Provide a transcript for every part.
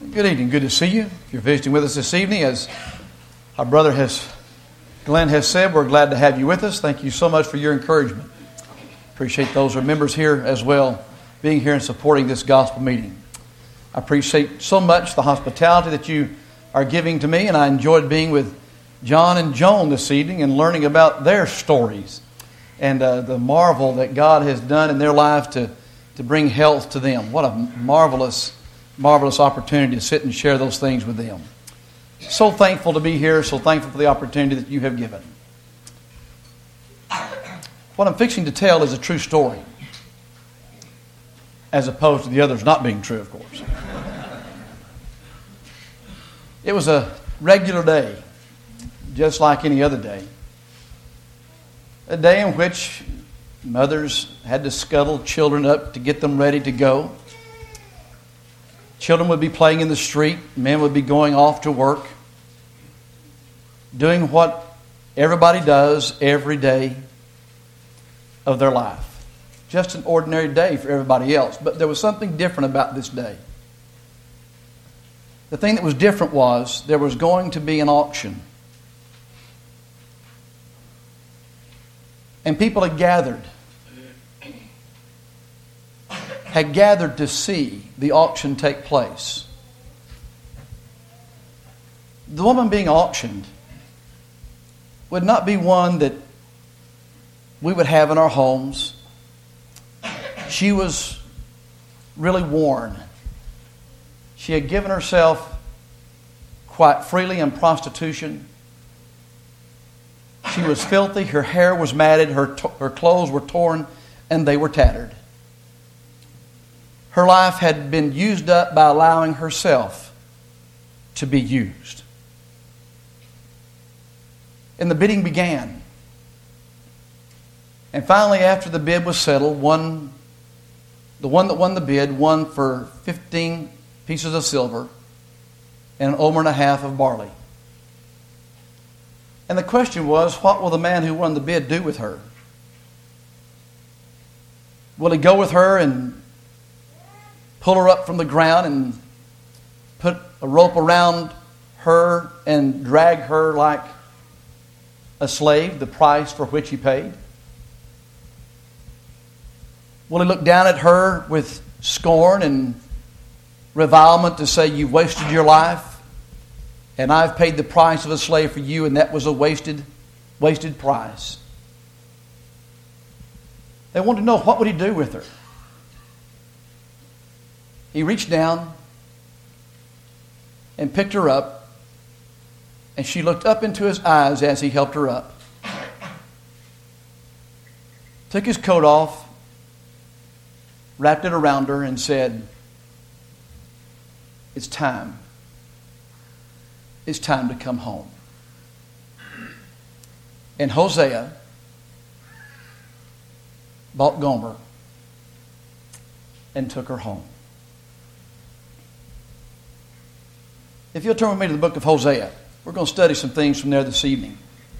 Good evening. Good to see you. If you're visiting with us this evening, as our brother Glenn has said, we're glad to have you with us. Thank you so much for your encouragement. Appreciate those who are members here as well, being here and supporting this gospel meeting. I appreciate so much the hospitality that you are giving to me, and I enjoyed being with John and Joan this evening and learning about their stories and the marvel that God has done in their life to bring health to them. What a marvelous opportunity to sit and share those things with them. So thankful to be here, so thankful for the opportunity that you have given. What I'm fixing to tell is a true story, as opposed to the others not being true, of course. It was a regular day, just like any other day. A day in which mothers had to scuttle children up to get them ready to go. Children would be playing in the street. Men would be going off to work, doing what everybody does every day of their life. Just an ordinary day for everybody else. But there was something different about this day. The thing that was different was there was going to be an auction. And people had gathered to see the auction take place. The woman being auctioned would not be one that we would have in our homes. She was really worn. She had given herself quite freely in prostitution. She was filthy, her hair was matted, her clothes were torn, and they were tattered. Her life had been used up by allowing herself to be used. And the bidding began. And finally, after the bid was settled, the one that won the bid won for 15 pieces of silver and an omer and a half of barley. And the question was, what will the man who won the bid do with her? Will he go with her and pull her up from the ground and put a rope around her and drag her like a slave, the price for which he paid? Will he look down at her with scorn and revilement to say, you've wasted your life and I've paid the price of a slave for you, and that was a wasted price? They wanted to know, what would he do with her? He reached down and picked her up, and she looked up into his eyes as he helped her up. Took his coat off, wrapped it around her, and said, It's time. It's time to come home. And Hosea bought Gomer and took her home. If you'll turn with me to the book of Hosea, we're going to study some things from there this evening.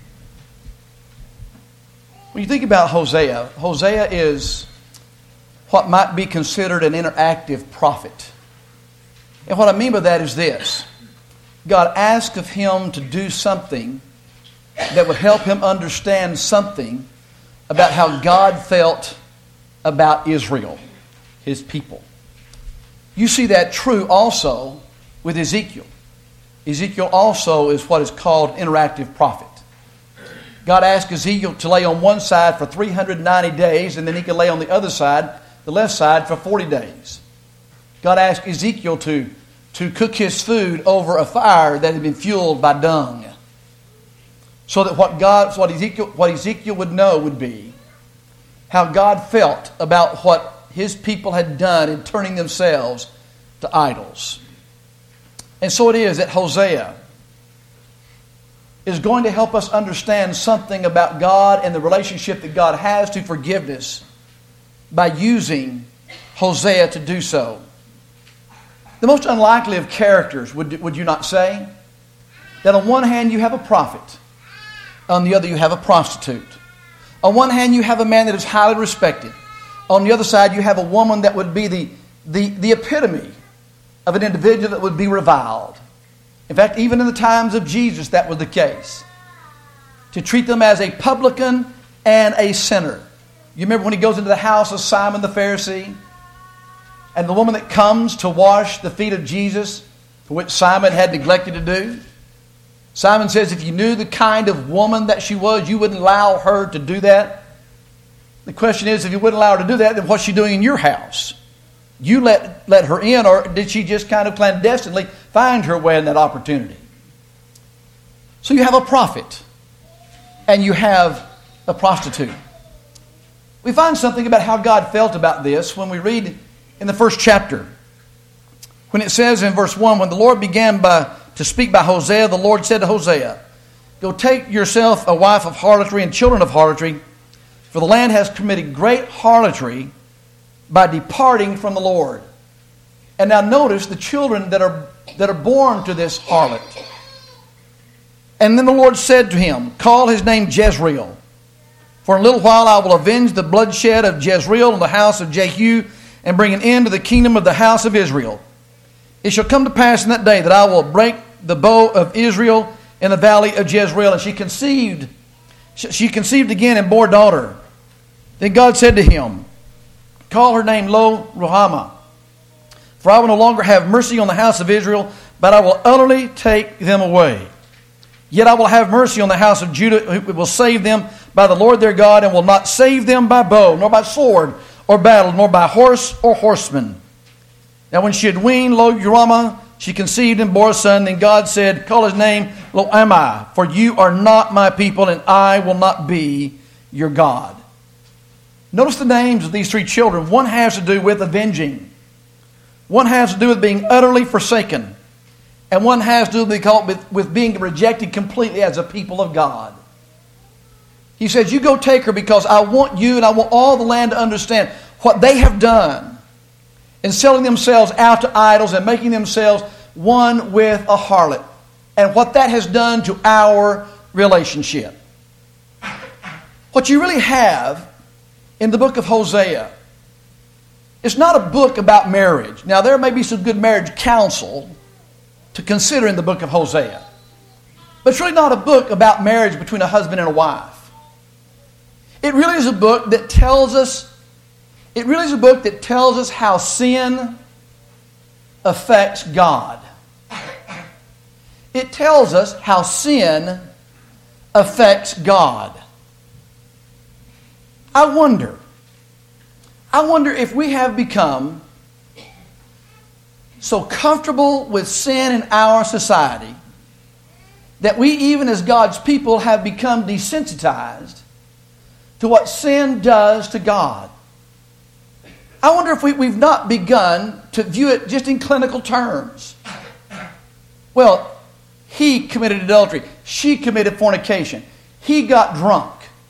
When you think about Hosea, Hosea is what might be considered an interactive prophet. And what I mean by that is this. God asked of him to do something that would help him understand something about how God felt about Israel, his people. You see that true also with Ezekiel. Ezekiel also is what is called interactive prophet. God asked Ezekiel to lay on one side for 390 days, and then he could lay on the other side, the left side, for 40 days. God asked Ezekiel to cook his food over a fire that had been fueled by dung, so that what Ezekiel would know would be how God felt about what his people had done in turning themselves to idols. And so it is that Hosea is going to help us understand something about God and the relationship that God has to forgiveness by using Hosea to do so. The most unlikely of characters, would you not say? That on one hand you have a prophet, on the other you have a prostitute. On one hand you have a man that is highly respected. On the other side you have a woman that would be the epitome of an individual that would be reviled. In fact, even in the times of Jesus, that was the case. To treat them as a publican and a sinner. You remember when he goes into the house of Simon the Pharisee, and the woman that comes to wash the feet of Jesus, for which Simon had neglected to do. Simon says, if you knew the kind of woman that she was, you wouldn't allow her to do that. The question is, if you wouldn't allow her to do that, then what's she doing in your house? You let her in, or did she just kind of clandestinely find her way in that opportunity? So you have a prophet, and you have a prostitute. We find something about how God felt about this when we read in the first chapter. When it says in verse 1, when the Lord began to speak by Hosea, the Lord said to Hosea, go take yourself a wife of harlotry and children of harlotry, for the land has committed great harlotry by departing from the Lord. And now notice the children that are born to this harlot. And then the Lord said to him, call his name Jezreel. For in a little while I will avenge the bloodshed of Jezreel in the house of Jehu, and bring an end to the kingdom of the house of Israel. It shall come to pass in that day that I will break the bow of Israel in the valley of Jezreel. And she conceived again and bore a daughter. Then God said to him, call her name Lo-Ruhamah, for I will no longer have mercy on the house of Israel, but I will utterly take them away. Yet I will have mercy on the house of Judah, who will save them by the Lord their God, and will not save them by bow, nor by sword, or battle, nor by horse or horseman. Now when she had weaned Lo-Ruhamah, she conceived and bore a son. Then God said, call his name Lo-Ammi, for you are not my people, and I will not be your God. Notice the names of these three children. One has to do with avenging. One has to do with being utterly forsaken. And one has to do with being rejected completely as a people of God. He says, you go take her because I want you and I want all the land to understand what they have done in selling themselves out to idols and making themselves one with a harlot, and what that has done to our relationship. What you really have in the book of Hosea, it's not a book about marriage. Now, there may be some good marriage counsel to consider in the book of Hosea, but it's really not a book about marriage between a husband and a wife. It really is a book that tells us how sin affects God. It tells us how sin affects God. I wonder if we have become so comfortable with sin in our society that we, even as God's people, have become desensitized to what sin does to God. I wonder if we've not begun to view it just in clinical terms. Well, he committed adultery. She committed fornication. He got drunk.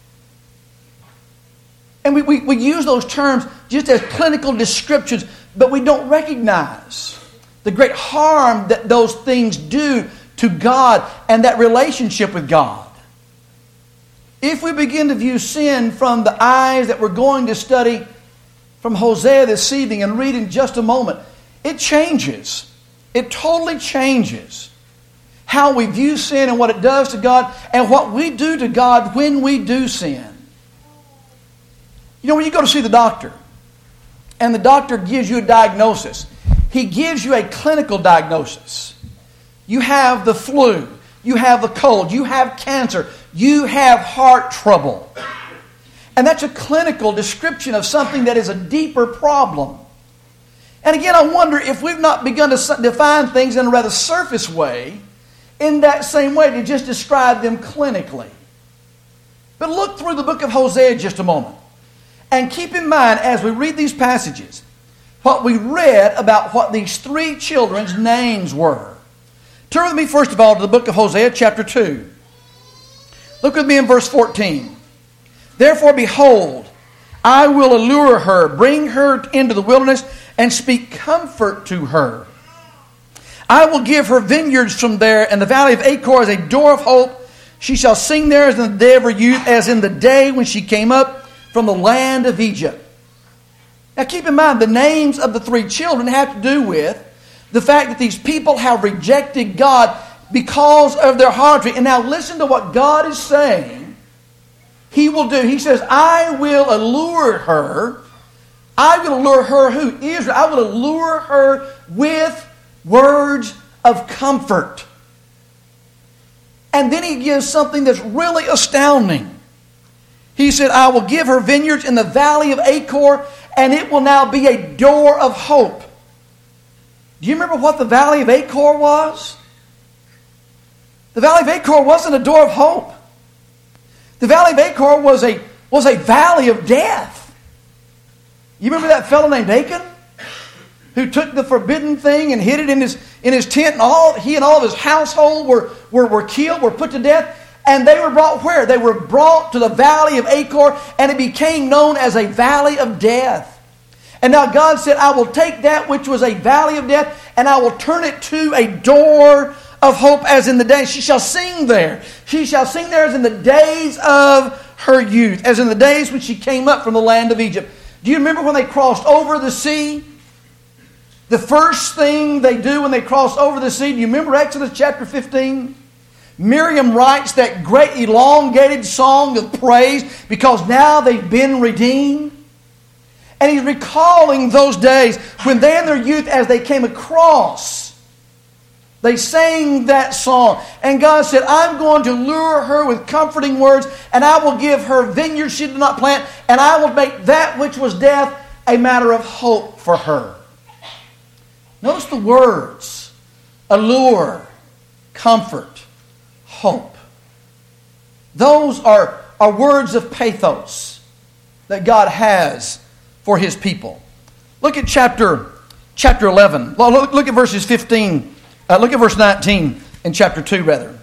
And we use those terms just as clinical descriptions, but we don't recognize the great harm that those things do to God and that relationship with God. If we begin to view sin from the eyes that we're going to study from Hosea this evening and read in just a moment, it changes. It totally changes how we view sin and what it does to God and what we do to God when we do sin. You know, when you go to see the doctor and the doctor gives you a diagnosis, he gives you a clinical diagnosis. You have the flu, you have the cold, you have cancer, you have heart trouble. And that's a clinical description of something that is a deeper problem. And again, I wonder if we've not begun to define things in a rather surface way, in that same way, to just describe them clinically. But look through the book of Hosea just a moment. And keep in mind, as we read these passages, what we read about what these three children's names were. Turn with me, first of all, to the book of Hosea, chapter 2. Look with me in verse 14. Therefore, behold, I will allure her, bring her into the wilderness, and speak comfort to her. I will give her vineyards from there, and the valley of Achor as a door of hope. She shall sing there as in the day of her youth, as in the day when she came up from the land of Egypt. Now keep in mind, the names of the three children have to do with The fact that these people have rejected God because of their harlotry. And now listen to what God is saying He will do. He says, I will allure her. I will allure her who? Israel. I will allure her with words of comfort. And then He gives something that's really astounding. He said, I will give her vineyards in the valley of Achor, and it will now be a door of hope. Do you remember what the valley of Achor was? The valley of Achor wasn't a door of hope. The valley of Achor was a valley of death. You remember that fellow named Achan? Who took the forbidden thing and hid it in his tent, and he and all of his household were killed, were put to death. And they were brought where? They were brought to the valley of Achor, and it became known as a valley of death. And now God said, I will take that which was a valley of death, and I will turn it to a door of hope, as in the days. She shall sing there. She shall sing there as in the days of her youth, as in the days when she came up from the land of Egypt. Do you remember when they crossed over the sea? The first thing they do when they cross over the sea, do you remember Exodus chapter 15? Miriam writes that great elongated song of praise because now they've been redeemed. And he's recalling those days when they in their youth, as they came across, they sang that song. And God said, I'm going to lure her with comforting words, and I will give her vineyards she did not plant, and I will make that which was death a matter of hope for her. Notice the words: allure, comfort, hope. Those are words of pathos that God has for His people. Look at chapter 11. Look at verses 15. Look at verse 19 in chapter 2, rather.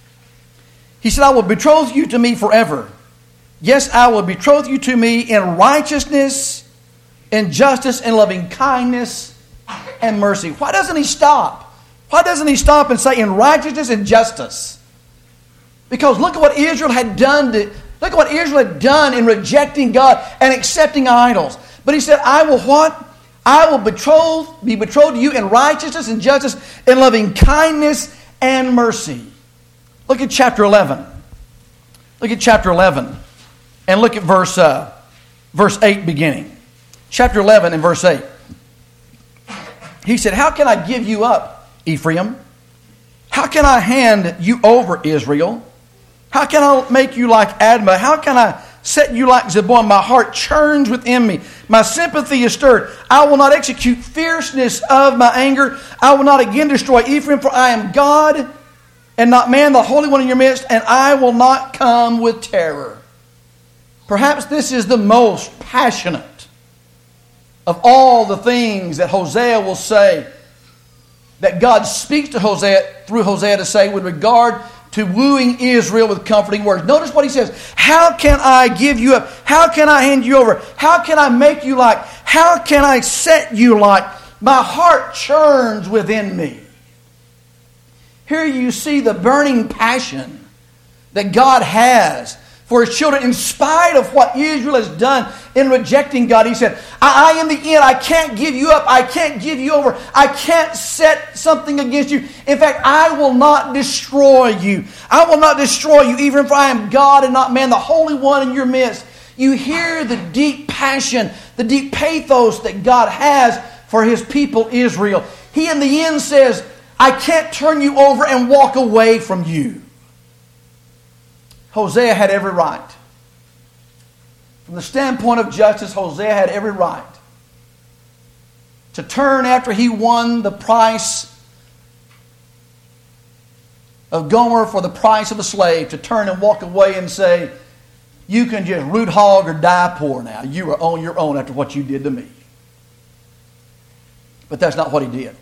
He said, I will betroth you to me forever. Yes, I will betroth you to me in righteousness, in justice, in loving kindness, and mercy. Why doesn't He stop? Why doesn't He stop and say in righteousness and justice? Because look at what Israel had done. Look at what Israel had done in rejecting God and accepting idols. But He said, I will what? I will be betrothed to you in righteousness and justice, in loving kindness and mercy. Look at chapter 11. Look at chapter 11. And look at verse 8 beginning. Chapter 11 and verse 8. He said, how can I give you up, Ephraim? How can I hand you over, Israel? How can I make you like Admah? How can I set you like Zeboim? My heart churns within me. My sympathy is stirred. I will not execute fierceness of my anger. I will not again destroy Ephraim, for I am God and not man, the Holy One in your midst, and I will not come with terror. Perhaps this is the most passionate of all the things that Hosea will say, that God speaks to Hosea through Hosea to say with regard to wooing Israel with comforting words. Notice what he says. How can I give you up? How can I hand you over? How can I make you like? How can I set you like? My heart churns within me. Here you see the burning passion that God has for His children in spite of what Israel has done in rejecting God. He said, I in the end, I can't give you up. I can't give you over. I can't set something against you. In fact, I will not destroy you. I will not destroy you, even if I am God and not man, the Holy One in your midst. You hear the deep passion, the deep pathos that God has for His people Israel. He in the end says, I can't turn you over and walk away from you. Hosea had every right. From the standpoint of justice, Hosea had every right to turn after he won the price of Gomer for the price of a slave, to turn and walk away and say, you can just root hog or die poor now. You are on your own after what you did to me. But that's not what he did.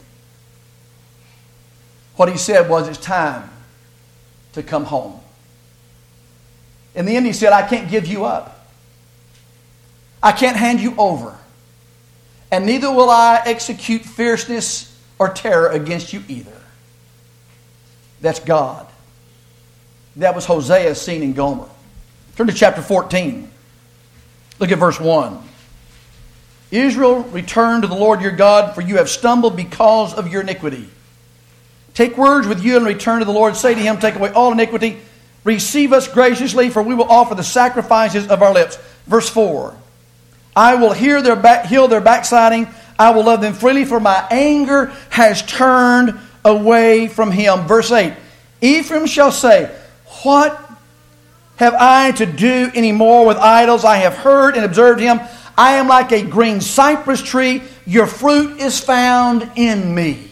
What he said was, it's time to come home. In the end, he said, I can't give you up. I can't hand you over. And neither will I execute fierceness or terror against you either. That's God. That was Hosea seen in Gomer. Turn to chapter 14. Look at verse 1. Israel, return to the Lord your God, for you have stumbled because of your iniquity. Take words with you and return to the Lord. Say to him, take away all iniquity. Receive us graciously, for we will offer the sacrifices of our lips. Verse 4. I will heal their backsliding. I will love them freely, for my anger has turned away from him. Verse 8. Ephraim shall say, what have I to do any more with idols? I have heard and observed him. I am like a green cypress tree. Your fruit is found in me.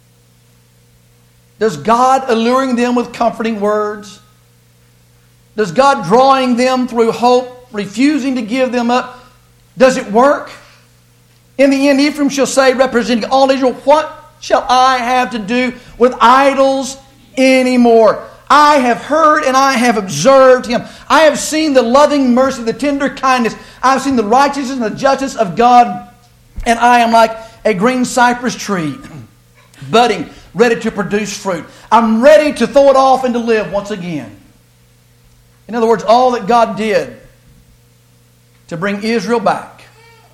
Does God alluring them with comforting words? Does God drawing them through hope, refusing to give them up? Does it work? In the end, Ephraim shall say, representing all Israel, what shall I have to do with idols anymore? I have heard and I have observed him. I have seen the loving mercy, the tender kindness. I have seen the righteousness and the justice of God. And I am like a green cypress tree, budding, ready to produce fruit. I'm ready to throw it off and to live once again. In other words, all that God did to bring Israel back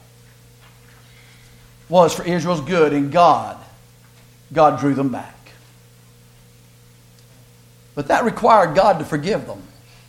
was for Israel's good, and God drew them back. But that required God to forgive them.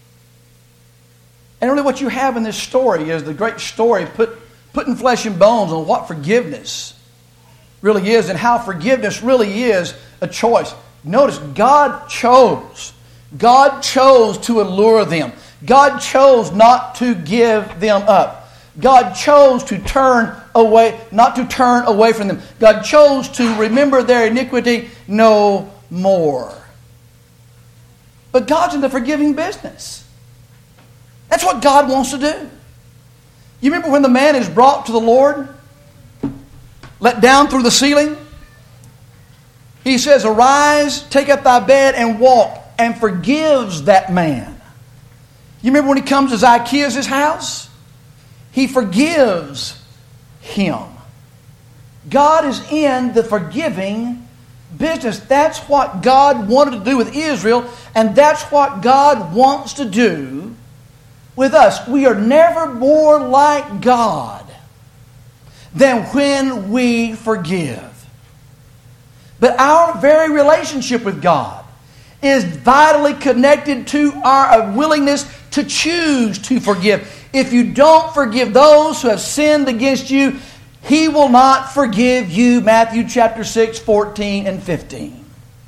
And really what you have in this story is the great story putting flesh and bones on what forgiveness really is and how forgiveness really is a choice. Notice, God chose to allure them. God chose not to give them up. God chose to not to turn away from them. God chose to remember their iniquity no more. But God's in the forgiving business. That's what God wants to do. You remember when the man is brought to the Lord, let down through the ceiling? He says, arise, take up thy bed and walk, and forgives that man. You remember when he comes to Zacchaeus' house? He forgives him. God is in the forgiving business. That's what God wanted to do with Israel, and that's what God wants to do with us. We are never more like God than when we forgive. But our very relationship with God is vitally connected to our willingness to choose to forgive. If you don't forgive those who have sinned against you, He will not forgive you. Matthew chapter 6, 14 and 15.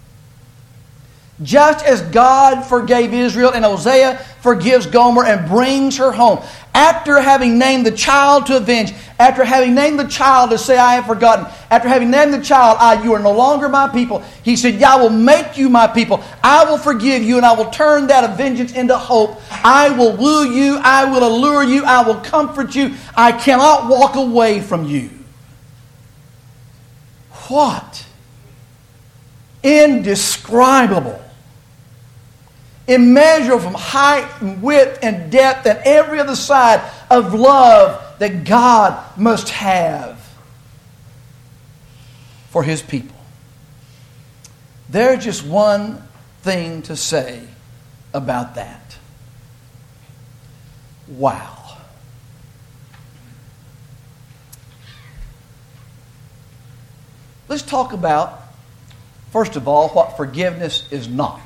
Just as God forgave Israel, and Hosea forgives Gomer and brings her home. After having named the child to avenge, after having named the child to say, I have forgotten, after having named the child, you are no longer my people, He said, I will make you my people. I will forgive you, and I will turn that vengeance into hope. I will woo you. I will allure you. I will comfort you. I cannot walk away from you. What indescribable, immeasurable from height and width and depth and every other side of love that God must have for His people. There's just one thing to say about that. Wow. Let's talk about, first of all, what forgiveness is not.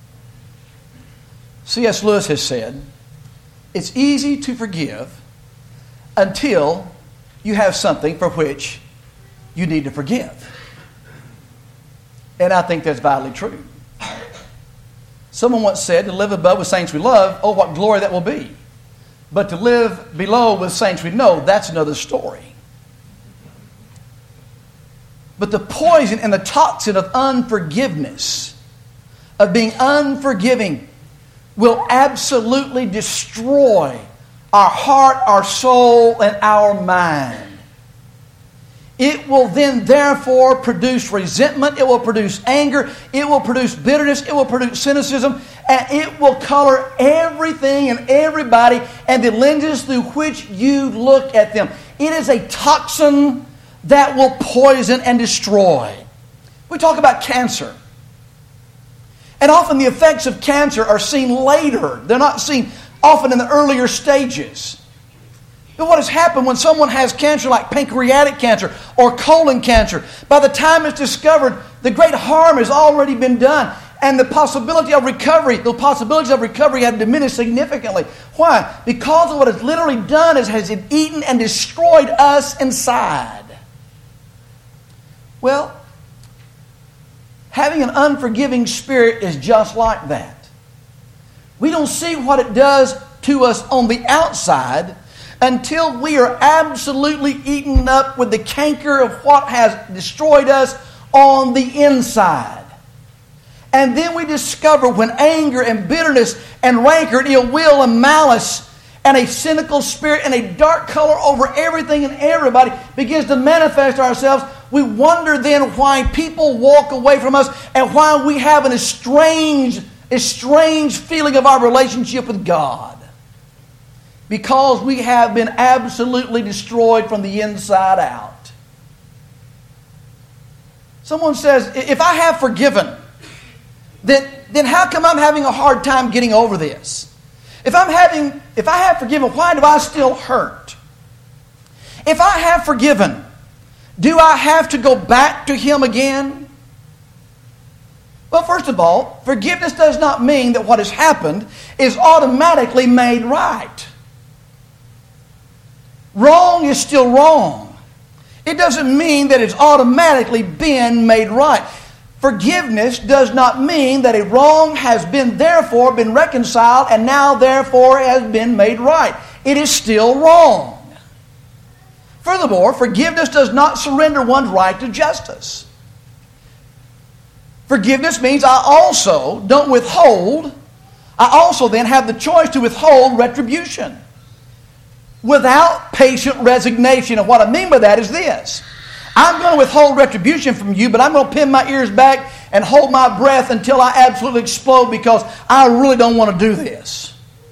C.S. Lewis has said, it's easy to forgive until you have something for which you need to forgive. And I think that's vitally true. Someone once said, to live above with saints we love, oh, what glory that will be. But to live below with saints we know, that's another story. But the poison and the toxin of unforgiveness, of being unforgiving, will absolutely destroy our heart, our soul, and our mind. It will then therefore produce resentment, it will produce anger, it will produce bitterness, it will produce cynicism, and it will color everything and everybody and the lenses through which you look at them. It is a toxin that will poison and destroy. We talk about cancer. And often the effects of cancer are seen later. They're not seen often in the earlier stages. But what has happened when someone has cancer like pancreatic cancer or colon cancer, by the time it's discovered, the great harm has already been done. And the possibilities of recovery have diminished significantly. Why? Because of what it's literally done is has it eaten and destroyed us inside. Well, having an unforgiving spirit is just like that. We don't see what it does to us on the outside until we are absolutely eaten up with the canker of what has destroyed us on the inside. And then we discover when anger and bitterness and rancor and ill will and malice and a cynical spirit and a dark color over everything and everybody begins to manifest ourselves, we wonder then why people walk away from us and why we have an estranged feeling of our relationship with God. Because we have been absolutely destroyed from the inside out. Someone says, if I have forgiven, then how come I'm having a hard time getting over this? If I have forgiven, why do I still hurt? If I have forgiven, do I have to go back to Him again? Well, first of all, forgiveness does not mean that what has happened is automatically made right. Wrong is still wrong. It doesn't mean that it's automatically been made right. Forgiveness does not mean that a wrong has been therefore been reconciled and now therefore has been made right. It is still wrong. Furthermore, forgiveness does not surrender one's right to justice. Forgiveness means I also don't withhold. I also then have the choice to withhold retribution without patient resignation. And what I mean by that is this. I'm going to withhold retribution from you, but I'm going to pin my ears back and hold my breath until I absolutely explode because I really don't want to do this.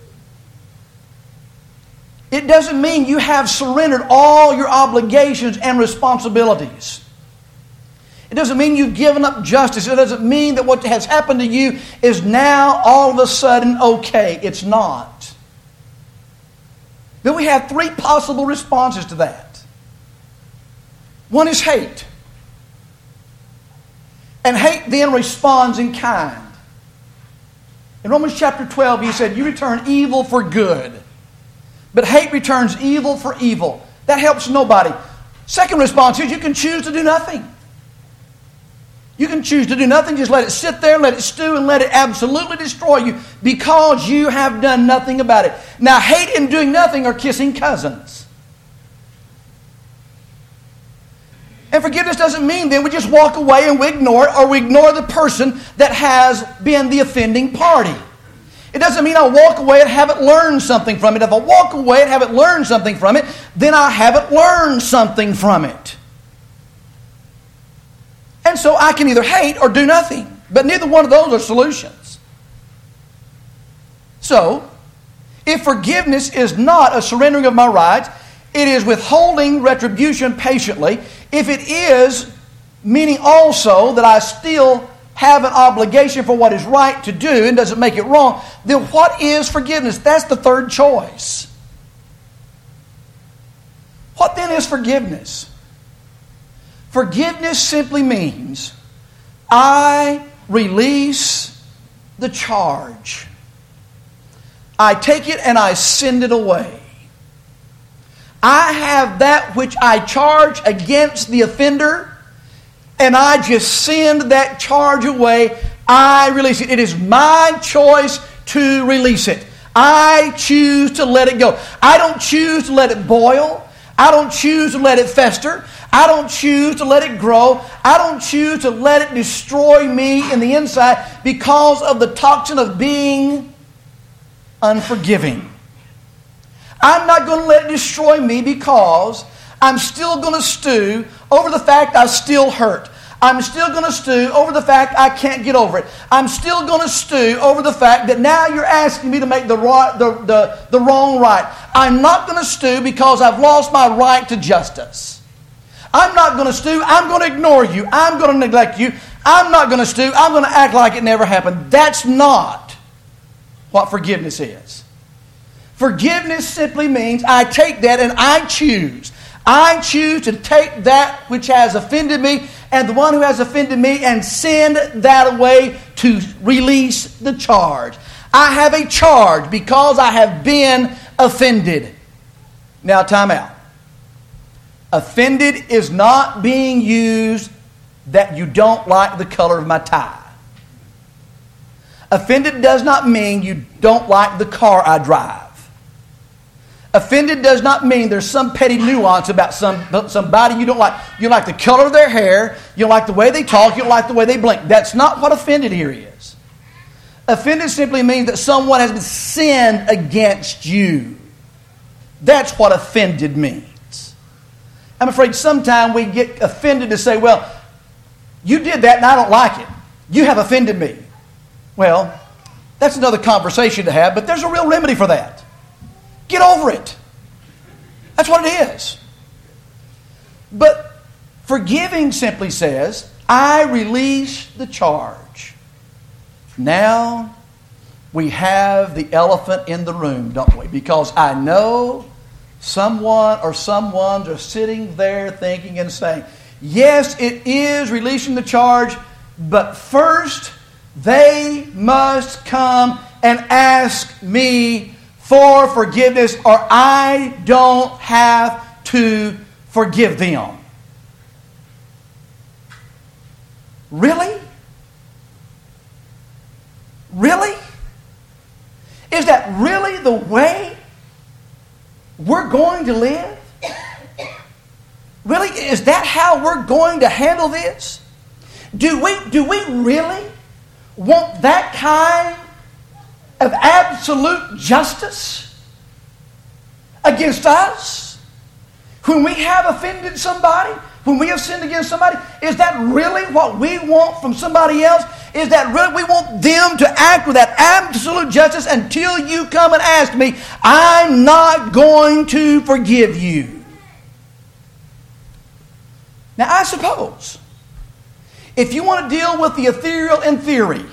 It doesn't mean you have surrendered all your obligations and responsibilities. It doesn't mean you've given up justice. It doesn't mean that what has happened to you is now all of a sudden okay. It's not. Then we have three possible responses to that. One is hate. And hate then responds in kind. In Romans chapter 12, he said, you return evil for good. But hate returns evil for evil. That helps nobody. Second response is you can choose to do nothing. You can choose to do nothing. Just let it sit there, let it stew, and let it absolutely destroy you because you have done nothing about it. Now, hate and doing nothing are kissing cousins. And forgiveness doesn't mean then we just walk away and we ignore it or we ignore the person that has been the offending party. It doesn't mean I walk away and haven't learned something from it. If I walk away and haven't learned something from it, then I haven't learned something from it. And so I can either hate or do nothing. But neither one of those are solutions. So, if forgiveness is not a surrendering of my rights, it is withholding retribution patiently. If it is, meaning also that I still have an obligation for what is right to do and doesn't make it wrong, then what is forgiveness? That's the third choice. What then is forgiveness? Forgiveness simply means I release the charge. I take it and I send it away. I have that which I charge against the offender, and I just send that charge away. I release it. It is my choice to release it. I choose to let it go. I don't choose to let it boil. I don't choose to let it fester. I don't choose to let it grow. I don't choose to let it destroy me in the inside because of the toxin of being unforgiving. I'm not going to let it destroy me because I'm still going to stew over the fact I still hurt. I'm still going to stew over the fact I can't get over it. I'm still going to stew over the fact that now you're asking me to make the wrong right. I'm not going to stew because I've lost my right to justice. I'm not going to stew. I'm going to ignore you. I'm going to neglect you. I'm not going to stew. I'm going to act like it never happened. That's not what forgiveness is. Forgiveness simply means I take that and I choose. I choose to take that which has offended me and the one who has offended me and send that away to release the charge. I have a charge because I have been offended. Now, time out. Offended is not being used that you don't like the color of my tie. Offended does not mean you don't like the car I drive. Offended does not mean there's some petty nuance about somebody you don't like. You like the color of their hair. You don't like the way they talk. You don't like the way they blink. That's not what offended here is. Offended simply means that someone has sinned against you. That's what offended means. I'm afraid sometimes we get offended to say, well, you did that and I don't like it. You have offended me. Well, that's another conversation to have, but there's a real remedy for that. Get over it. That's what it is. But forgiving simply says, I release the charge. Now we have the elephant in the room, don't we? Because I know someone or someone's are sitting there thinking and saying, yes, it is releasing the charge, but first they must come and ask me for forgiveness, or I don't have to forgive them. Really? Really? Is that really the way we're going to live? Really? Is that how we're going to handle this? Do we really want that kind of absolute justice against us? When we have offended somebody, when we have sinned against somebody, is that really what we want from somebody else? Is that really we want them to act with that absolute justice until you come and ask me, I'm not going to forgive you? Now, I suppose if you want to deal with the ethereal in theory,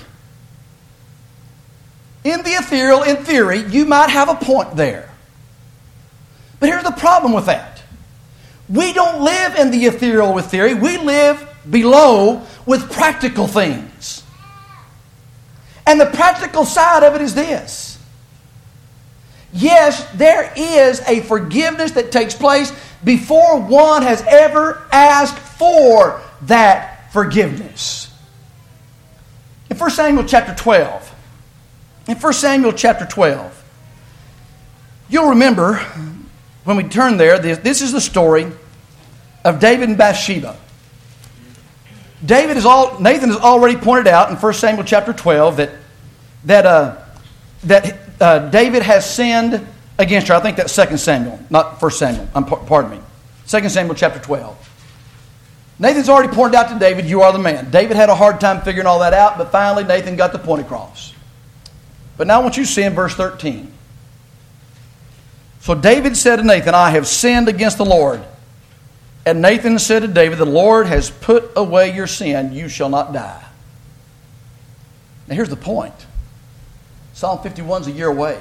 in theory, you might have a point there. But here's the problem with that. We don't live in the ethereal with theory. We live below with practical things. And the practical side of it is this. Yes, there is a forgiveness that takes place before one has ever asked for that forgiveness. In 1 Samuel chapter 12, you'll remember when we turn there, this is the story of David and Bathsheba. Nathan has already pointed out in 1 Samuel chapter 12 that David has sinned against her. I think that's 2 Samuel, not 1 Samuel. Pardon me. 2 Samuel chapter 12. Nathan's already pointed out to David, you are the man. David had a hard time figuring all that out, but finally Nathan got the point across. But now I want you to see in verse 13. So David said to Nathan, I have sinned against the Lord. And Nathan said to David, the Lord has put away your sin, you shall not die. Now here's the point. Psalm 51 is a year away.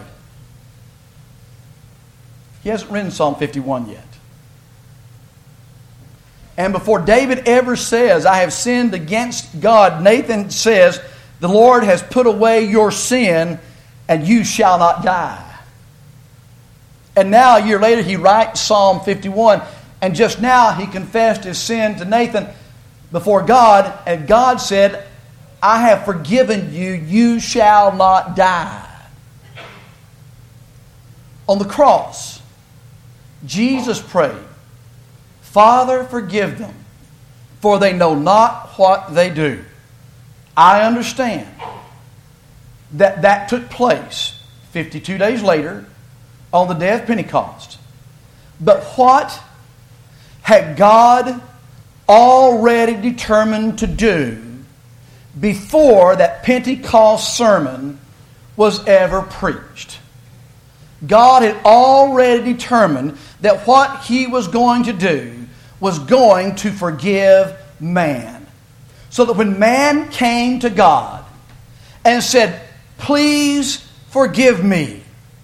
He hasn't written Psalm 51 yet. And before David ever says, I have sinned against God, Nathan says, the Lord has put away your sin and you shall not die. And now a year later he writes Psalm 51. And just now he confessed his sin to Nathan before God. And God said, I have forgiven you. You shall not die. On the cross, Jesus prayed, Father, forgive them, for they know not what they do. I understand that took place 52 days later on the day of Pentecost. But what had God already determined to do before that Pentecost sermon was ever preached? God had already determined that what He was going to do was going to forgive man. So that when man came to God and said, please forgive me,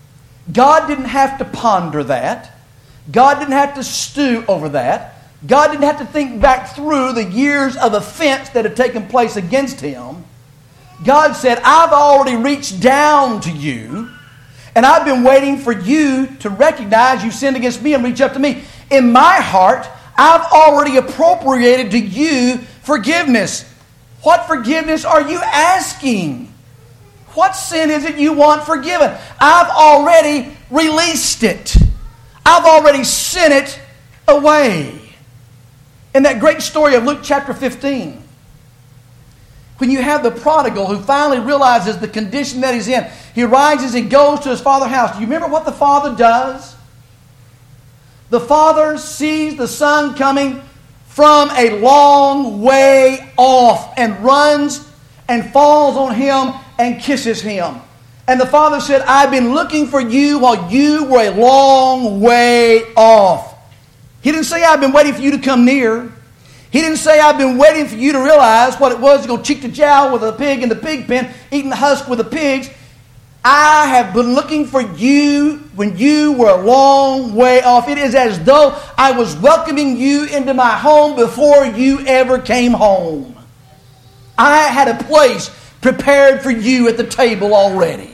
God didn't have to ponder that. God didn't have to stew over that. God didn't have to think back through the years of offense that had taken place against him. God said, I've already reached down to you, and I've been waiting for you to recognize you sinned against me and reach up to me. In my heart, I've already appropriated to you forgiveness. What forgiveness are you asking? What sin is it you want forgiven? I've already released it. I've already sent it away. In that great story of Luke chapter 15, when you have the prodigal who finally realizes the condition that he's in, he rises and goes to his father's house. Do you remember what the father does? The father sees the son coming from a long way off and runs and falls on him and kisses him. And the father said, I've been looking for you while you were a long way off. He didn't say, I've been waiting for you to come near. He didn't say, I've been waiting for you to realize what it was to go cheek to jowl with a pig in the pig pen, eating the husk with the pigs. I have been looking for you when you were a long way off. It is as though I was welcoming you into my home before you ever came home. I had a place prepared for you at the table already.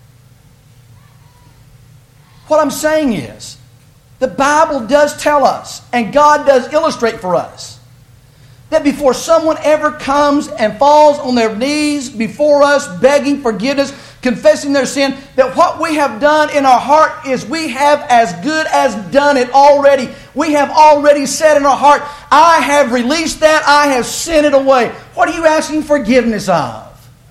What I'm saying is, the Bible does tell us, and God does illustrate for us, that before someone ever comes and falls on their knees before us, begging forgiveness, confessing their sin, that what we have done in our heart is we have as good as done it already. We have already said in our heart, I have released that, I have sent it away. What are you asking forgiveness of?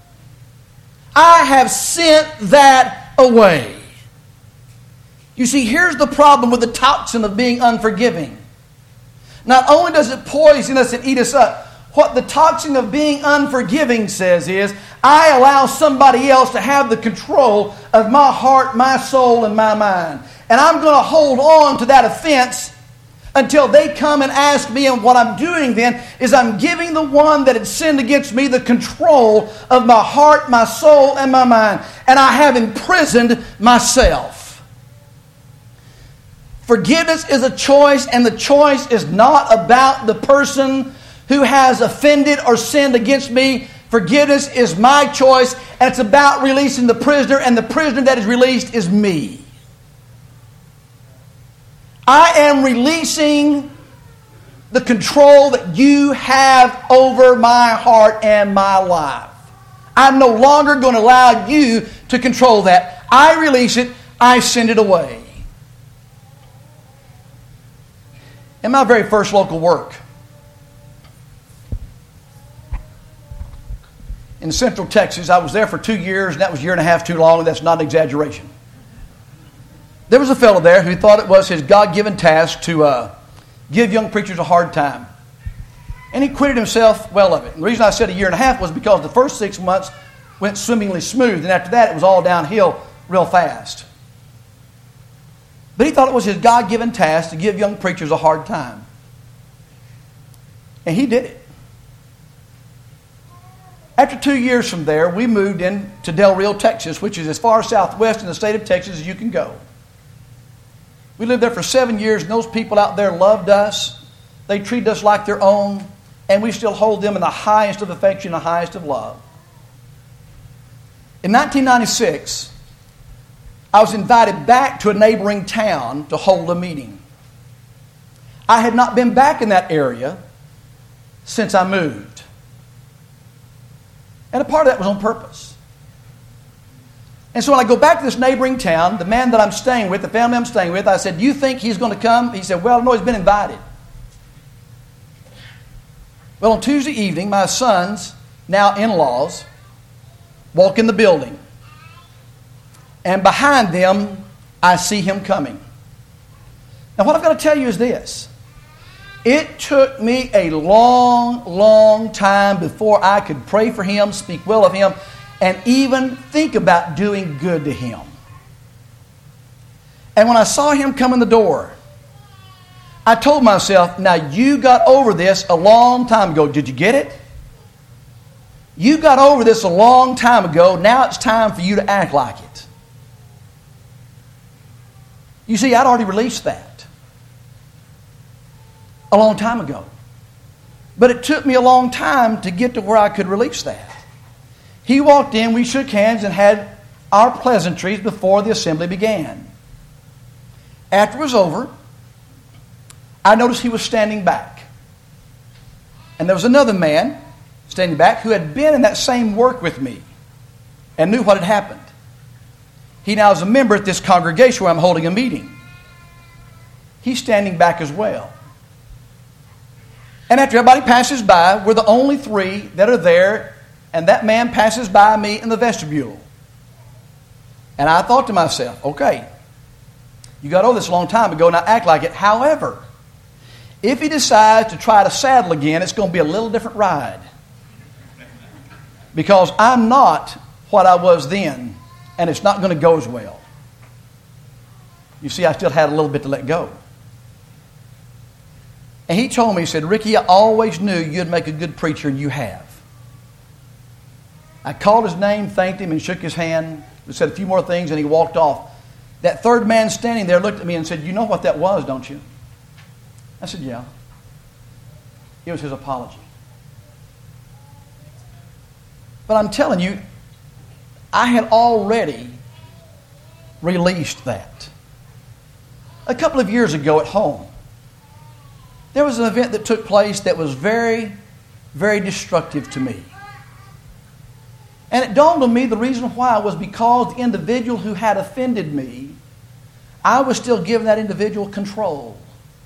I have sent that away. You see, here's the problem with the toxin of being unforgiving. Not only does it poison us and eat us up, what the toxin of being unforgiving says is, I allow somebody else to have the control of my heart, my soul, and my mind. And I'm going to hold on to that offense until they come and ask me. And what I'm doing then is I'm giving the one that had sinned against me the control of my heart, my soul, and my mind. And I have imprisoned myself. Forgiveness is a choice, and the choice is not about the person who has offended or sinned against me. Forgiveness is my choice, and it's about releasing the prisoner, and the prisoner that is released is me. I am releasing the control that you have over my heart and my life. I'm no longer going to allow you to control that. I release it. I send it away. In my very first local work in Central Texas, I was there for 2 years, and that was a year and a half too long, and that's not an exaggeration. There was a fellow there who thought it was his God-given task to give young preachers a hard time. And he acquitted himself well of it. And the reason I said a year and a half was because the first 6 months went swimmingly smooth, and after that it was all downhill real fast. But he thought it was his God-given task to give young preachers a hard time. And he did it. After 2 years from there, we moved into Del Rio, Texas, which is as far southwest in the state of Texas as you can go. We lived there for 7 years, and those people out there loved us. They treated us like their own, and we still hold them in the highest of affection, the highest of love. In 1996, I was invited back to a neighboring town to hold a meeting. I had not been back in that area since I moved. And a part of that was on purpose. And so when I go back to this neighboring town, the man that I'm staying with, the family I'm staying with, I said, do you think he's going to come? He said, well, no, he's been invited. Well, on Tuesday evening, my sons, now in-laws, walk in the building. And behind them, I see him coming. Now, what I've got to tell you is this. It took me a long, long time before I could pray for him, speak well of him, and even think about doing good to him. And when I saw him come in the door, I told myself, now you got over this a long time ago. Did you get it? You got over this a long time ago. Now it's time for you to act like it. You see, I'd already released that a long time ago. But it took me a long time to get to where I could release that. He walked in, we shook hands and had our pleasantries before the assembly began. After it was over, I noticed he was standing back. And there was another man standing back who had been in that same work with me and knew what had happened. He now is a member at this congregation where I'm holding a meeting. He's standing back as well. And after everybody passes by, we're the only three that are there, and that man passes by me in the vestibule. And I thought to myself, okay, you got over this a long time ago, now act like it. However, if he decides to try to saddle again, it's going to be a little different ride. Because I'm not what I was then, and it's not going to go as well. You see, I still had a little bit to let go. And he told me, he said, Ricky, I always knew you'd make a good preacher, and you have. I called his name, thanked him, and shook his hand. We said a few more things, and he walked off. That third man standing there looked at me and said, you know what that was, don't you? I said, yeah. It was his apology. But I'm telling you, I had already released that. A couple of years ago at home, there was an event that took place that was very, very destructive to me. And it dawned on me the reason why was because the individual who had offended me, I was still giving that individual control.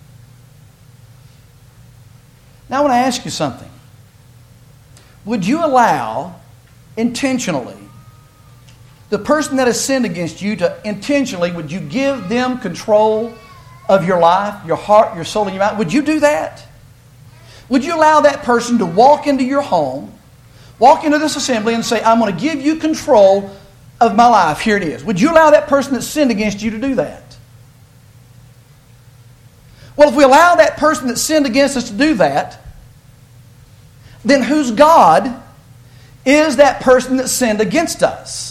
Now I want to ask you something. Would you allow intentionally the person that has sinned against you to intentionally, would you give them control of your life, your heart, your soul, and your mind? Would you do that? Would you allow that person to walk into your home, walk into this assembly and say, I'm going to give you control of my life. Here it is. Would you allow that person that sinned against you to do that? Well, if we allow that person that sinned against us to do that, then whose God is that person that sinned against us?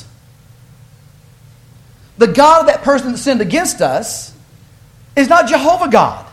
The God of that person that sinned against us is not Jehovah God.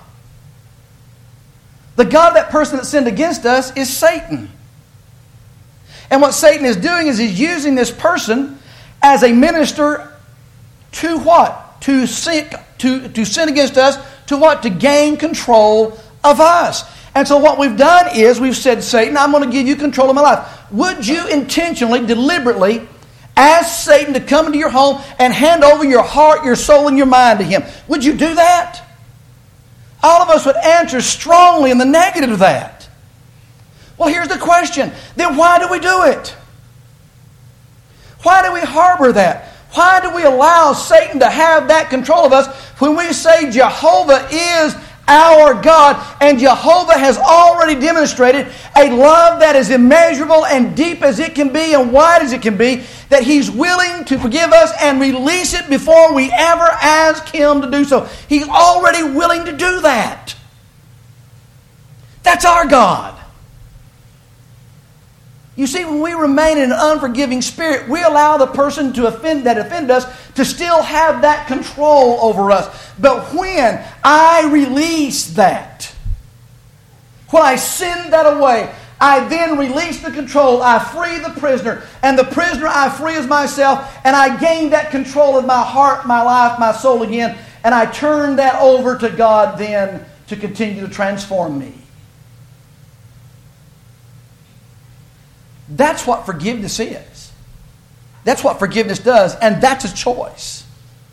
The God of that person that sinned against us is Satan. And what Satan is doing is he's using this person as a minister to what? To sin against us. To what? To gain control of us. And so what we've done is we've said, Satan, I'm going to give you control of my life. Would you intentionally, deliberately ask Satan to come into your home and hand over your heart, your soul, and your mind to him? Would you do that? All of us would answer strongly in the negative of that. Well, here's the question. Then why do we do it? Why do we harbor that? Why do we allow Satan to have that control of us when we say Jehovah is our God, and Jehovah has already demonstrated a love that is immeasurable and deep as it can be and wide as it can be, that He's willing to forgive us and release it before we ever ask Him to do so. He's already willing to do that. That's our God. You see, when we remain in an unforgiving spirit, we allow the person that offended us to still have that control over us. But when I release that, when I send that away, I then release the control. I free the prisoner. And the prisoner I free as myself. And I gain that control of my heart, my life, my soul again. And I turn that over to God then to continue to transform me. That's what forgiveness is. That's what forgiveness does, and that's a choice.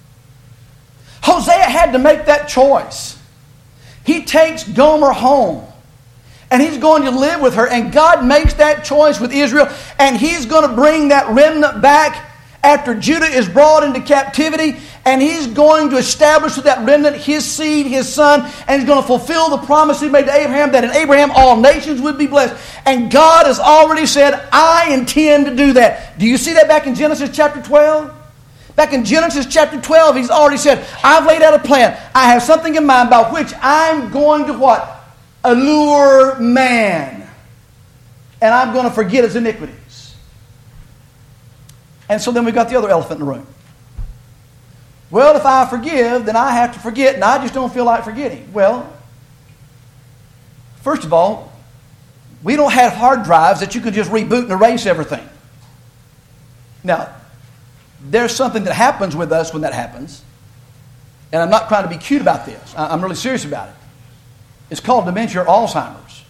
Hosea had to make that choice. He takes Gomer home, and he's going to live with her, and God makes that choice with Israel, and He's going to bring that remnant back after Judah is brought into captivity, and He's going to establish with that remnant His seed, His son, and He's going to fulfill the promise He made to Abraham that in Abraham all nations would be blessed. And God has already said, I intend to do that. Do you see that back in Genesis chapter 12? Back in Genesis chapter 12, He's already said, I've laid out a plan. I have something in mind by which I'm going to what? Allure man. And I'm going to forget his iniquities. And so then we've got the other elephant in the room. Well, if I forgive, then I have to forget, and I just don't feel like forgetting. Well, first of all, we don't have hard drives that you can just reboot and erase everything. Now, there's something that happens with us when that happens, and I'm not trying to be cute about this. I'm really serious about it. It's called dementia or Alzheimer's.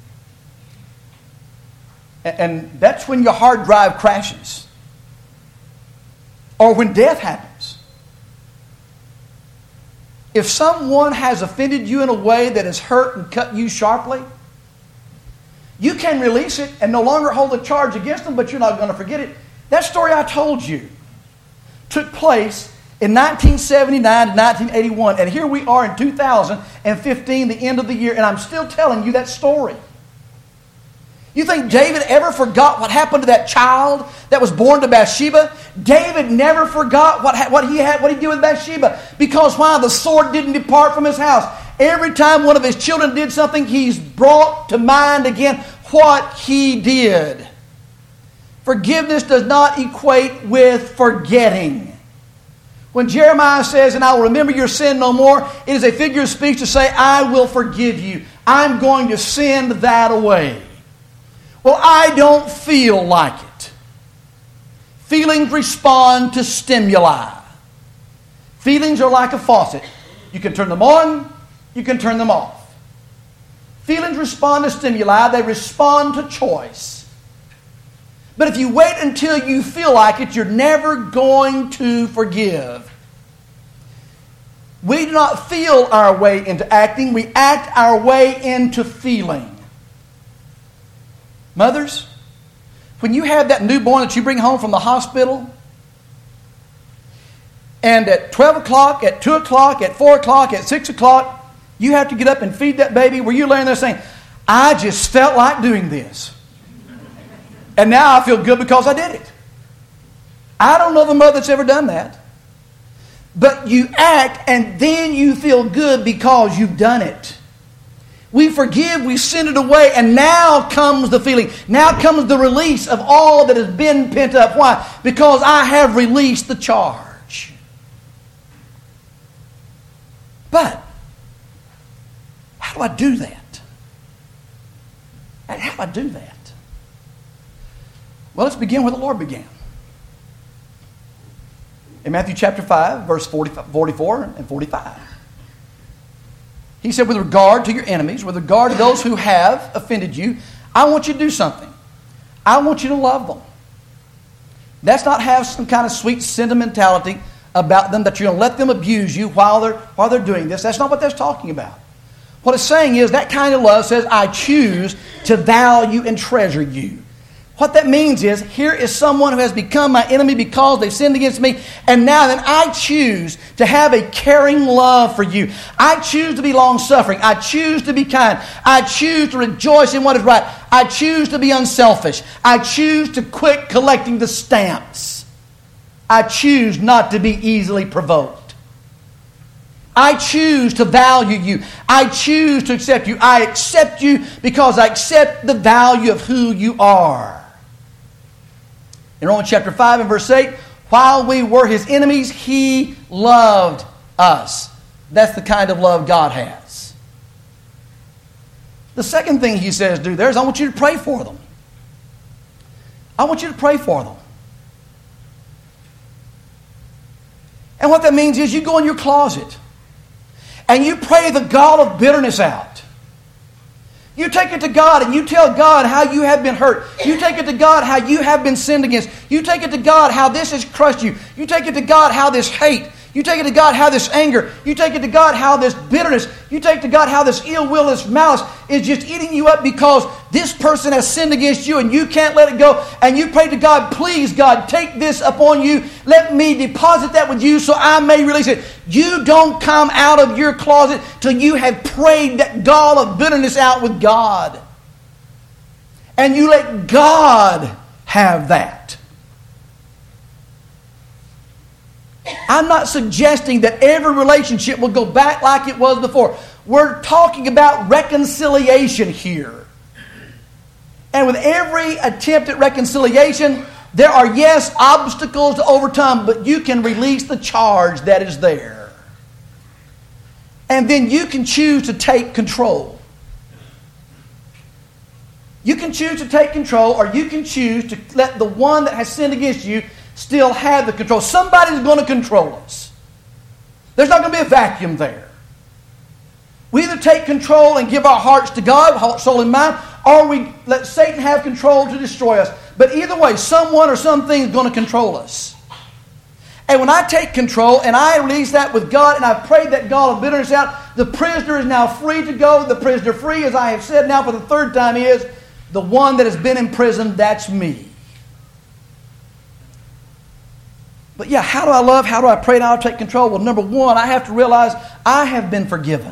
And that's when your hard drive crashes. Or when death happens. If someone has offended you in a way that has hurt and cut you sharply, you can release it and no longer hold a charge against them, but you're not going to forget it. That story I told you took place in 1979 to 1981, and here we are in 2015, the end of the year, and I'm still telling you that story. You think David ever forgot what happened to that child that was born to Bathsheba? David never forgot what he did with Bathsheba. Because why? The sword didn't depart from his house. Every time one of his children did something, he's brought to mind again what he did. Forgiveness does not equate with forgetting. When Jeremiah says, and I will remember your sin no more, it is a figure of speech to say, I will forgive you. I'm going to send that away. Well, I don't feel like it. Feelings respond to stimuli. Feelings are like a faucet. You can turn them on, you can turn them off. Feelings respond to stimuli, they respond to choice. But if you wait until you feel like it, you're never going to forgive. We do not feel our way into acting, we act our way into feeling. Mothers, when you have that newborn that you bring home from the hospital, and at 12 o'clock, at 2 o'clock, at 4 o'clock, at 6 o'clock, you have to get up and feed that baby, where you're laying there saying, I just felt like doing this. And now I feel good because I did it. I don't know the mother that's ever done that. But you act and then you feel good because you've done it. We forgive, we send it away, and now comes the feeling. Now comes the release of all that has been pent up. Why? Because I have released the charge. But how do I do that? How do I do that? Well, let's begin where the Lord began. In Matthew chapter 5, verse 44 and 45. He said, with regard to your enemies, with regard to those who have offended you, I want you to do something. I want you to love them. That's not have some kind of sweet sentimentality about them, that you're going to let them abuse you while they're doing this. That's not what that's talking about. What it's saying is that kind of love says, I choose to value and treasure you. What that means is, here is someone who has become my enemy because they've sinned against me, and now then I choose to have a caring love for you. I choose to be long-suffering. I choose to be kind. I choose to rejoice in what is right. I choose to be unselfish. I choose to quit collecting the stamps. I choose not to be easily provoked. I choose to value you. I choose to accept you. I accept you because I accept the value of who you are. In Romans chapter 5 and verse 8, while we were His enemies, He loved us. That's the kind of love God has. The second thing He says do there is I want you to pray for them. I want you to pray for them. And what that means is you go in your closet and you pray the gall of bitterness out. You take it to God and you tell God how you have been hurt. You take it to God how you have been sinned against. You take it to God how this has crushed you. You take it to God how this hate. You take it to God how this anger. You take it to God how this bitterness. You take it to God how this ill will, this malice is just eating you up because this person has sinned against you and you can't let it go. And you pray to God, please God, take this upon you. Let me deposit that with you so I may release it. You don't come out of your closet till you have prayed that gall of bitterness out with God. And you let God have that. I'm not suggesting that every relationship will go back like it was before. We're talking about reconciliation here. And with every attempt at reconciliation, There are, yes, obstacles to overcome, but you can release the charge that is there. And then you can choose to take control. You can choose to take control, or you can choose to let the one that has sinned against you still have the control. Somebody's going to control us. There's not going to be a vacuum there. We either take control and give our hearts to God, heart, soul, and mind, or we let Satan have control to destroy us. But either way, someone or something is going to control us. And when I take control and I release that with God, and I pray that gall of bitterness out, the prisoner is now free to go. The prisoner free, as I have said now for the third time, is the one that has been in prison. That's me. But yeah, how do I love? How do I pray? And I'll take control. Well, number one, I have to realize I have been forgiven.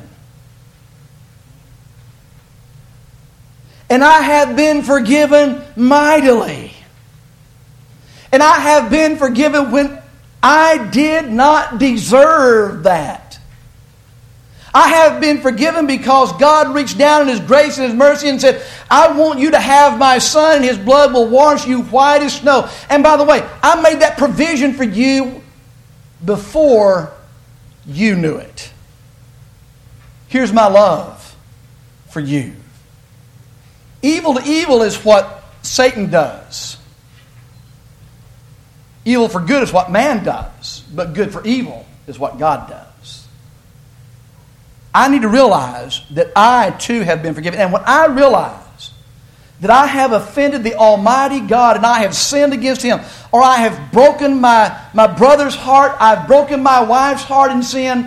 And I have been forgiven mightily. And I have been forgiven when I did not deserve that. I have been forgiven because God reached down in His grace and His mercy and said, I want you to have my Son, and His blood will wash you white as snow. And by the way, I made that provision for you before you knew it. Here's my love for you. Evil to evil is what Satan does. Evil for good is what man does, but good for evil is what God does. I need to realize that I too have been forgiven. And when I realize that I have offended the Almighty God and I have sinned against Him, or I have broken my brother's heart, I've broken my wife's heart in sin,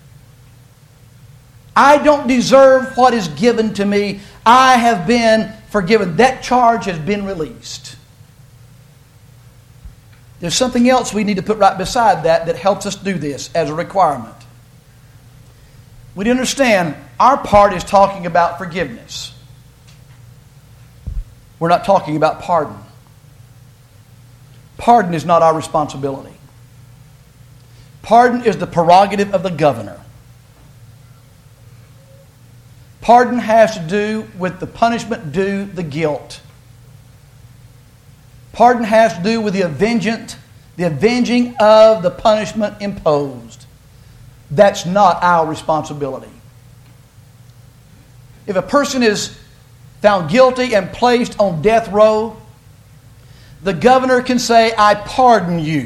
I don't deserve what is given to me. I have been forgiven. That charge has been released. There's something else we need to put right beside that helps us do this as a requirement. We understand our part is talking about forgiveness. We're not talking about pardon. Pardon is not our responsibility. Pardon is the prerogative of the governor. Pardon has to do with the punishment due the guilt. Pardon has to do with the avenging of the punishment imposed. That's not our responsibility. If a person is found guilty and placed on death row, the governor can say, I pardon you.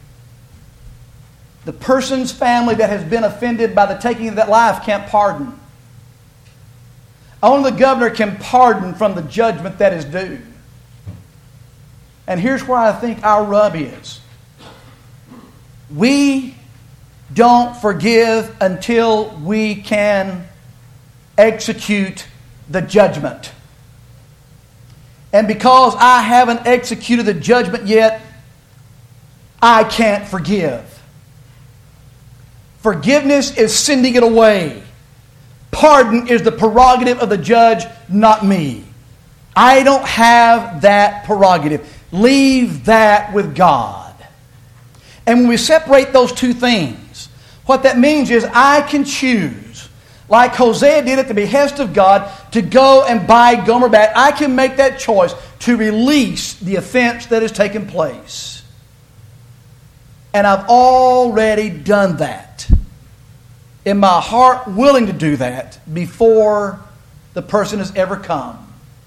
The person's family that has been offended by the taking of that life can't pardon. Only the governor can pardon from the judgment that is due. And here's where I think our rub is. We don't forgive until we can execute the judgment. And because I haven't executed the judgment yet, I can't forgive. Forgiveness is sending it away. Pardon is the prerogative of the judge, not me. I don't have that prerogative. Leave that with God. And when we separate those two things, what that means is I can choose, like Hosea did at the behest of God, to go and buy Gomer back. I can make that choice to release the offense that has taken place. And I've already done that. In my heart, willing to do that before the person has ever come.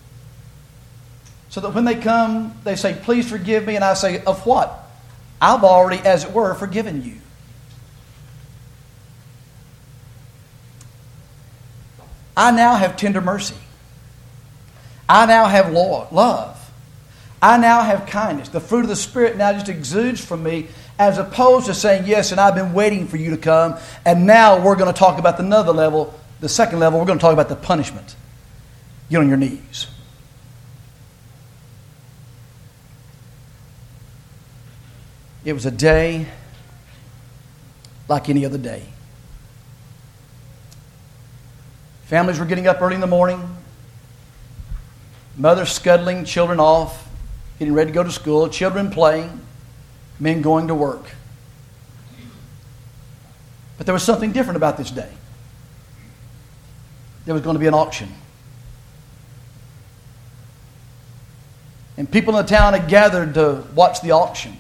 So that when they come, they say, please forgive me. And I say, of what? I've already, as it were, forgiven you. I now have tender mercy. I now have love. I now have kindness. The fruit of the Spirit now just exudes from me, as opposed to saying, yes, and I've been waiting for you to come, and now we're going to talk about another level, the second level, we're going to talk about the punishment. Get on your knees. It was a day like any other day. Families were getting up early in the morning. Mothers scuttling children off, getting ready to go to school. Children playing. Men going to work. But there was something different about this day. There was going to be an auction. And people in the town had gathered to watch the auction.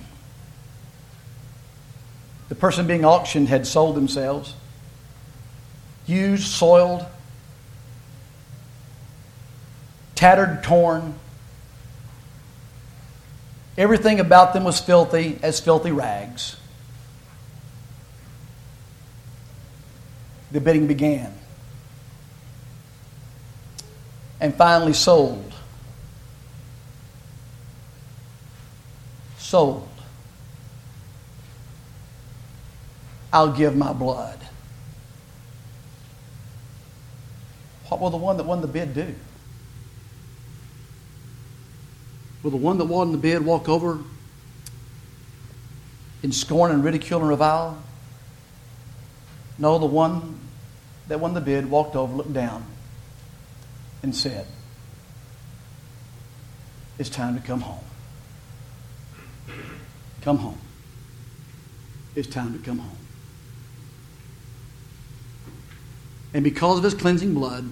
The person being auctioned had sold themselves, used, soiled, tattered, torn. Everything about them was filthy as filthy rags. The bidding began. And finally sold. Sold. I'll give my blood. What will the one that won the bid do? Will the one that won the bid walk over in scorn and ridicule and revile? No, the one that won the bid walked over, looked down, and said, it's time to come home. Come home. It's time to come home. And because of his cleansing blood,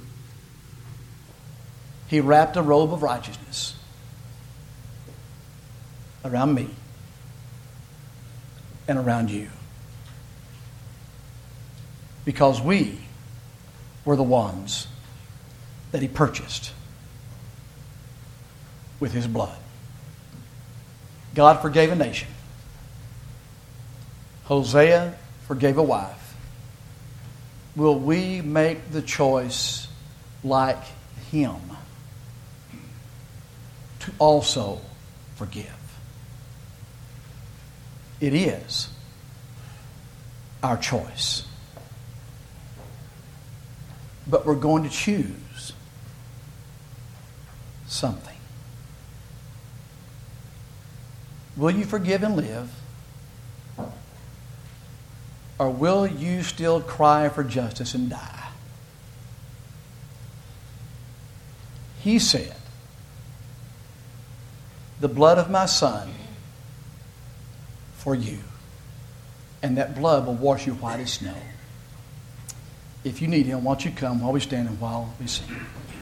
he wrapped a robe of righteousness around me and around you. Because we were the ones that he purchased with his blood. God forgave a nation. Hosea forgave a wife. Will we make the choice like him to also forgive? It is our choice. But we're going to choose something. Will you forgive and live? Or will you still cry for justice and die? He said, the blood of my son for you. And that blood will wash you white as snow. If you need him, why don't you come while we stand and while we sing.